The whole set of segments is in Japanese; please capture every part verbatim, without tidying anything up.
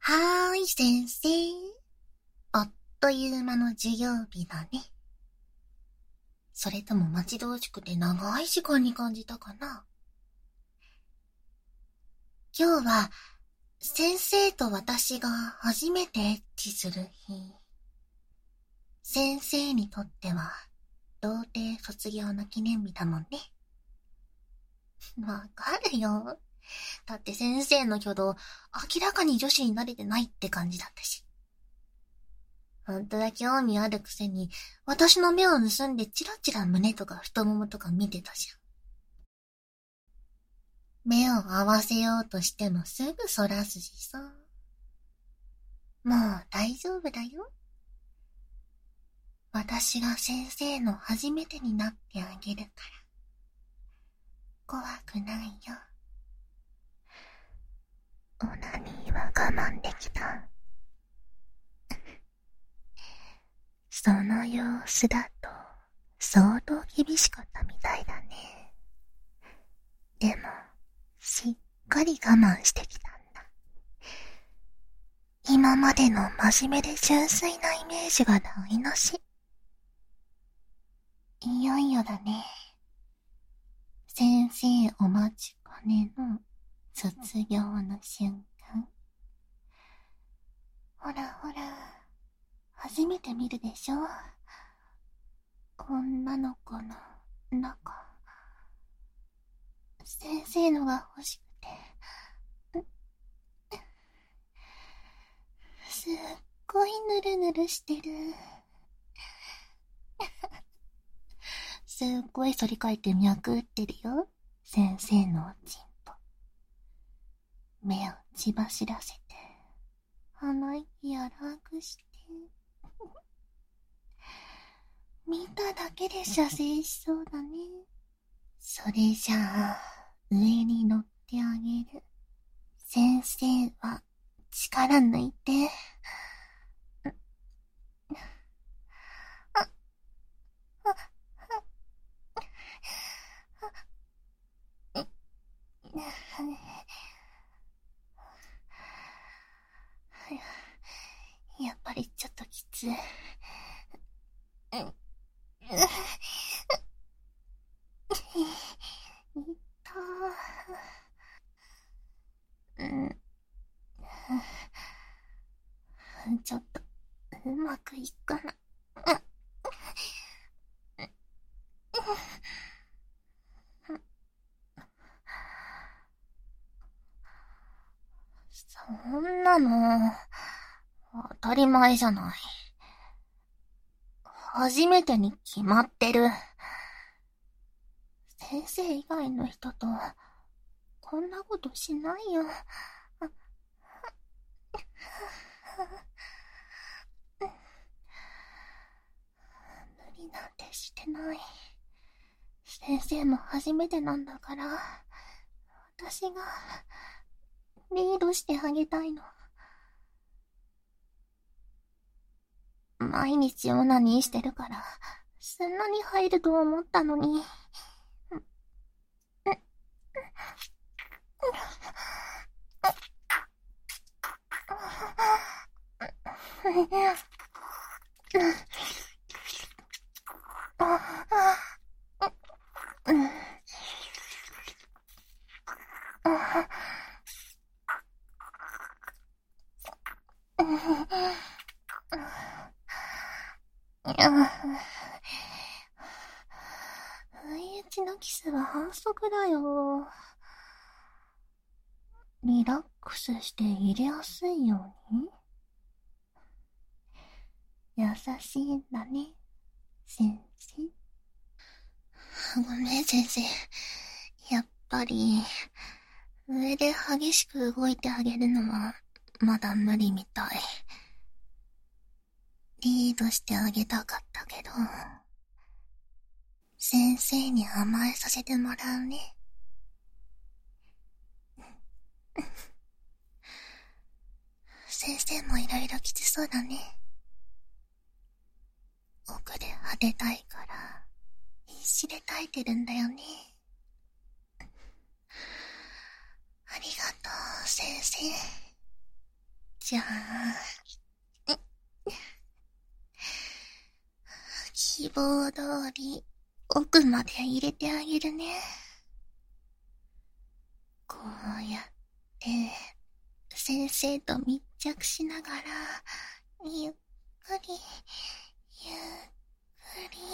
はーい、先生。あっという間の授業日だね。それとも待ち遠しくて長い時間に感じたかな。今日は、先生と私が初めてエッチする日。先生にとっては、童貞卒業の記念日だもんね。わかるよ。だって先生の挙動、明らかに女子に慣れてないって感じだったし。本当は興味あるくせに、私の目を盗んでチラチラ胸とか太ももとか見てたじゃん。目を合わせようとしてもすぐそらすしさ。もう大丈夫だよ。私が先生の初めてになってあげるから。怖くないよ。オナニーは我慢できた。その様子だと相当厳しかったみたいだね。でも、しっかり我慢してきたんだ。今までの真面目で純粋なイメージが台無し。いよいよだね。先生お待ちかねの卒業の瞬間。ほらほら、初めて見るでしょ。女の子の中。先生のが欲しくて。すっごいぬるぬるしてる。すっごい反り返って脈打ってるよ。先生のおちんぽ。目を血走らせて、鼻息やらくして。見ただけで射精しそうだね。それじゃあ、上に乗ってあげる。先生は力抜いて。やっぱりちょっときつい。いったー。うん。ちょっと、うまくいくかな。そんなの、当たり前じゃない。初めてに決まってる。先生以外の人と、こんなことしないよ。無理なんてしてない。先生も初めてなんだから、私が、リードしてあげたいの。毎日オナニーしてるから、すんなに入ると思ったのに。不意打ちのキスは反則だよ。リラックスして入れやすいように。優しいんだね、先生。ごめん先生。やっぱり、上で激しく動いてあげるのはまだ無理みたい。リードしてあげたかったけど、先生に甘えさせてもらうね。先生もいろいろきつそうだね。奥で果てたいから必死で耐えてるんだよね。ありがとう先生。 じゃあ、希望通り奥まで入れてあげるね。こうやって先生と密着しながらゆっくりゆっくり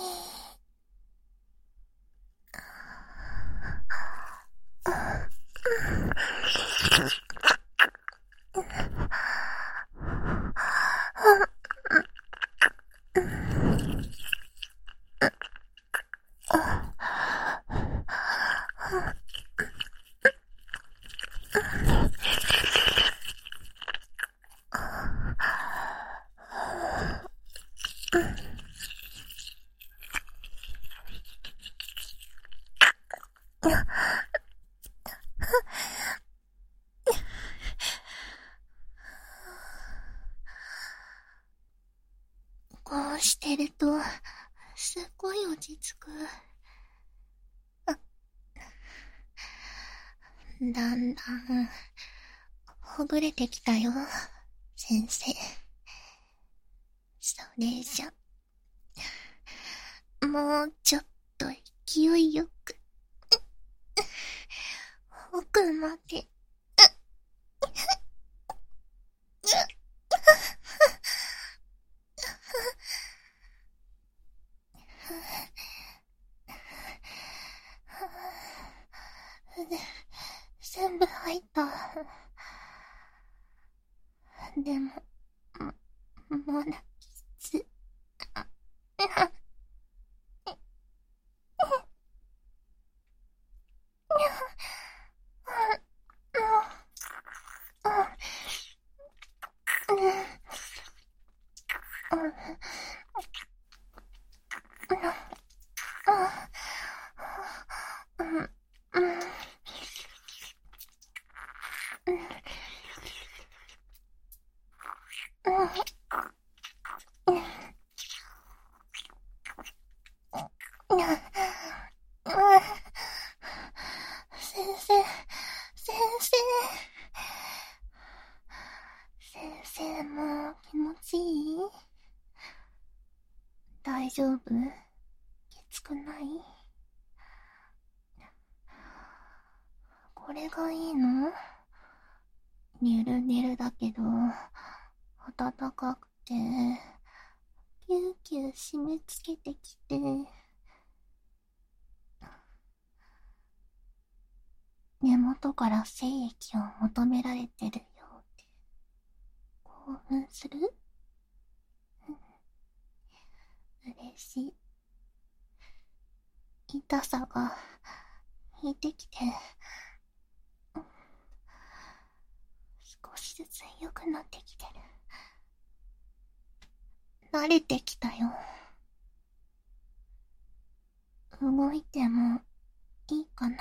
こうしてるとすっごい落ち着く。だんだんほぐれてきたよ、先生。それじゃもうちょっと勢いよく奥まで全部入った。でもまだきつ先生、先生。先生も気持ちいい？大丈夫？きつくない？これがいいの？ニュルニュルだけど暖かくてキューキュー締め付けてきて、根元から精液を求められてるよって興奮する？嬉しい。痛さが引いてきて少しずつ良くなってきてる。慣れてきたよ。動いてもいいかな？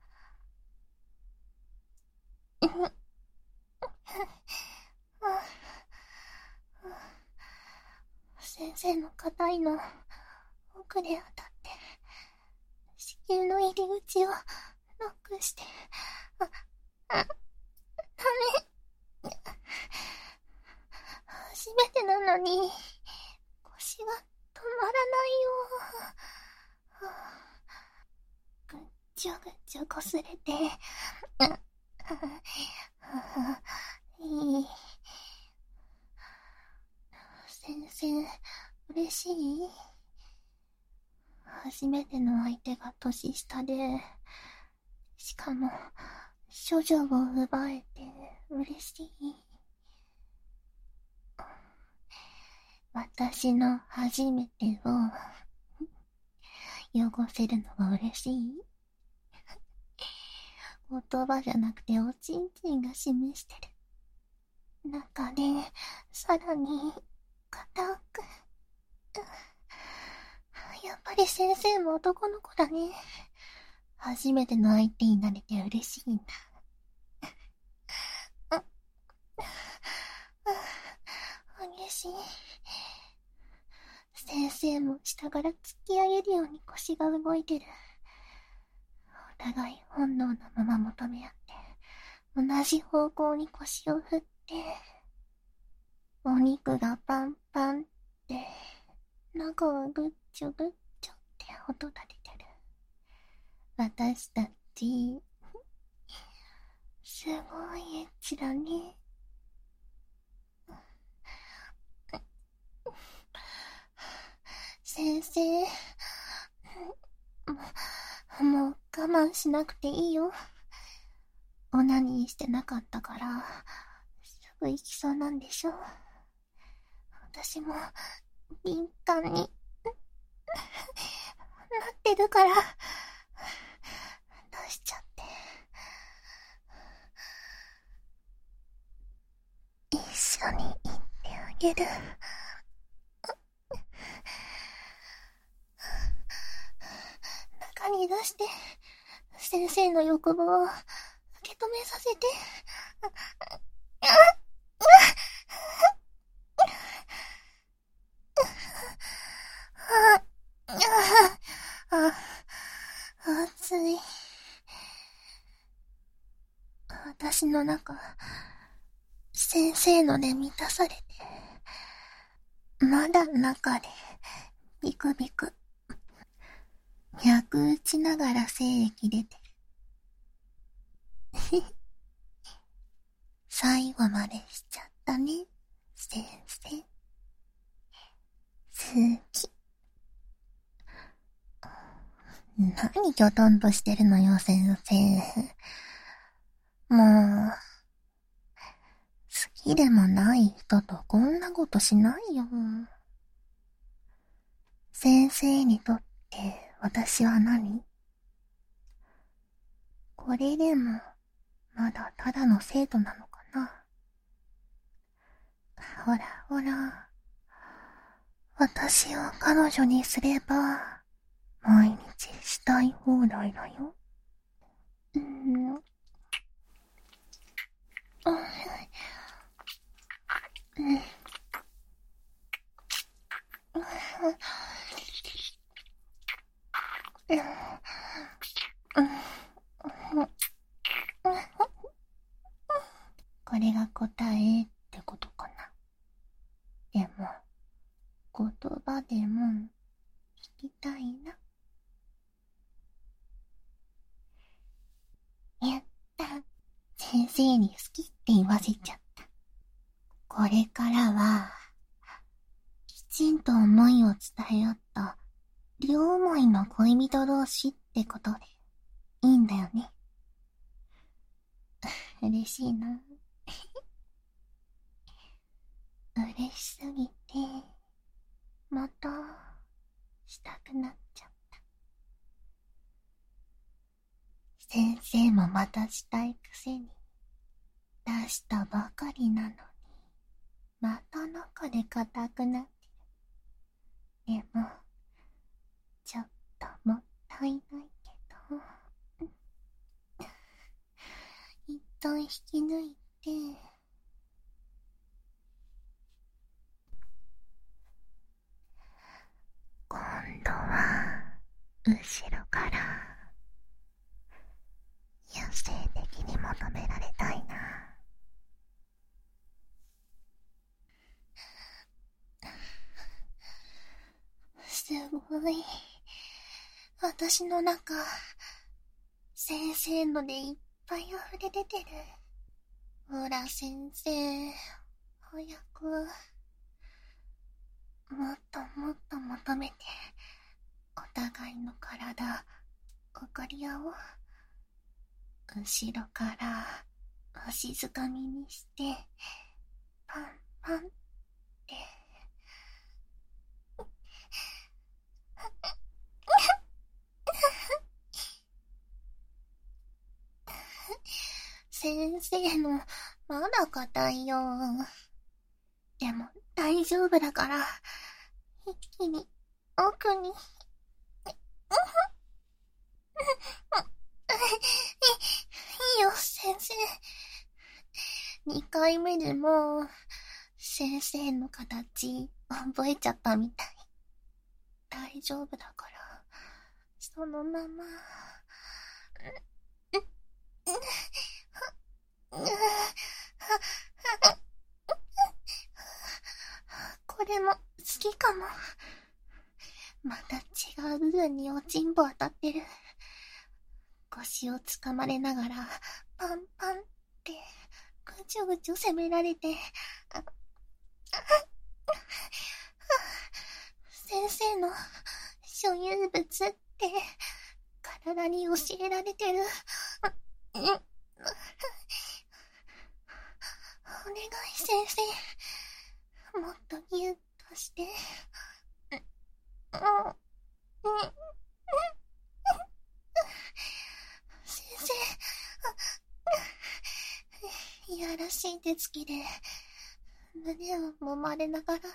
先生の硬いの奥で当たって子宮の入り口をノックして、あ、あ、ダメ。初めてなのに腰が止まらないよ。ぐっちょぐちょこすれて、いい。先生、嬉しい？初めての相手が年下で、しかも処女を奪えて嬉しい？私の初めてを汚せるのが嬉しい？言葉じゃなくておちんちんが示してる。中でさらに固く。やっぱり先生も男の子だね。初めての相手になれて嬉しいんだ。激しい。先生も下から突き上げるように腰が動いてる。お互い本能のまま求め合って同じ方向に腰を振ってお肉がパンパンって、中はぐっちょぐっちょって音立ててる。私たち、すごいエッチだね。先生、もう我慢しなくていいよ。オナニーしてなかったから、すぐ行きそうなんでしょ。私も敏感になってるから、出しちゃって。一緒に行ってあげる。中に出して、先生の欲望を受け止めさせて。暑い。私の中、先生ので満たされて、まだ中でビクビク。脈打ちながら精液出てる。最後までしちゃったね、先生。好き。何きょとんとしてるのよ、先生。もう、好きでもない人とこんなことしないよ。先生にとって私は何？これでも、まだただの生徒なのかな。ほらほら、私を彼女にすれば、毎日したい放題だよ。うーん。うん。これが答えってことかな。でも、言葉でも聞きたいな。やった。先生に好きって言わせちゃった。これからは、きちんと思いを伝え合った両思いの恋人同士ってことでいいんだよね。嬉しいな。嬉しすぎて、またしたくなっちゃった。先生もまたしたいくせに出したばかりなのに、また中で硬くなってる。でも、ちょっともったいないけど、一旦引き抜いて、今度は後ろから野生的に求められたいな。すごい。私の中、先生のでいっぱい溢れ出てる。ほら先生、早く。もっともっと求めて、お互いの体、分かり合おう。後ろから、わしづかみにして、パンパンって。先生の、まだ硬いよ。でも、大丈夫だから、一気に、奥に。いいよ、先生。二回目でも、先生の形、覚えちゃったみたい。大丈夫だから、そのまま。 れも好きかも。また違う部分におちんぽ当たってる。腰をつかまれながらパンパンってぐちょぐちょ責められて、あ先生の所有物って体に教えられてる。お願い先生、もっとギュッとして。先生、いやらしい手つきで胸を揉まれながら、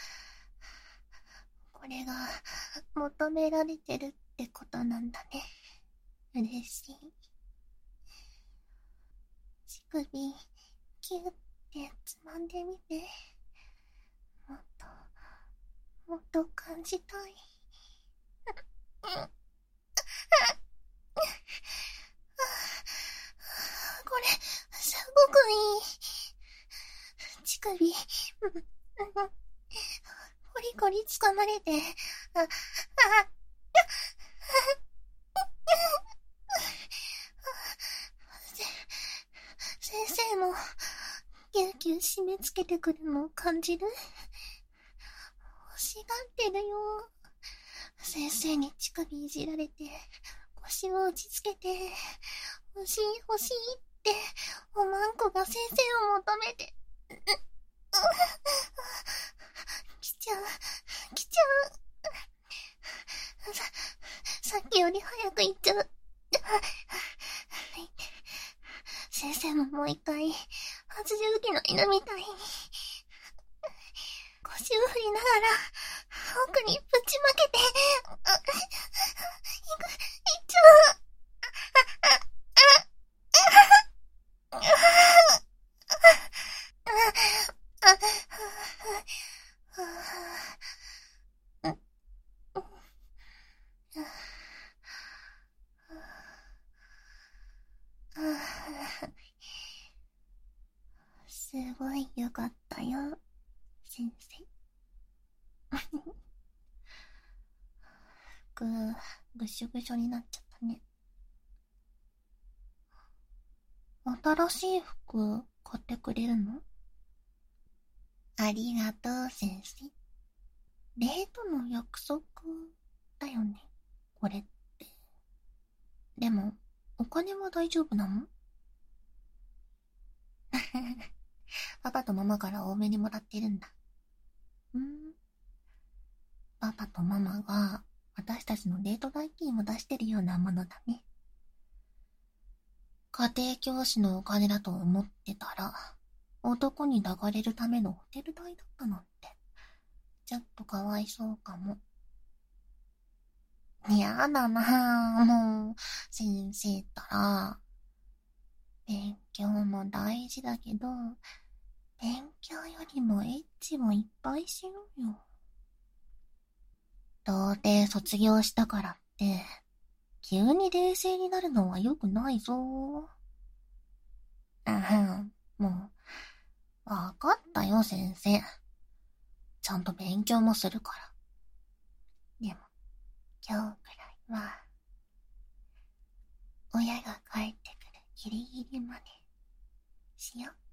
これが求められてるってことなんだね。嬉しい。乳首キュッてつまんでみて。もっともっと感じたい。これすごくいい。乳首コリコリつかまれて、ああ先生もギュウギュウ締め付けてくるのを感じる。欲しがってるよ。先生に乳首いじられて腰を打ちつけて、欲しい欲しいっておまんこが先生を求めて、来ちゃう来ちゃう。ささっきより早く行っちゃう。先生ももう一回はちじゅうきの犬みたいに腰を振りながら奥にぶちまけて、いく、いっちゃう。すごいよかったよ、先生。服、ぐしょぐしょになっちゃったね。新しい服買ってくれるの？ありがとう、先生。デートの約束だよね、これって。でも、お金は大丈夫なの？パパとママから多めにもらってるんだ。ん？パパとママが私たちのデート代金を出してるようなものだね。家庭教師のお金だと思ってたら、男に抱かれるためのホテル代だったなんて、ちょっとかわいそうかも。やだなぁ、もう、先生ったら。勉強も大事だけど、勉強よりもエッチもいっぱいしようよ。童貞卒業したからって、急に冷静になるのは良くないぞ。うん、もう、わかったよ、先生。ちゃんと勉強もするから。でも、今日くらいは、親が帰ってくるギリギリまでしよう。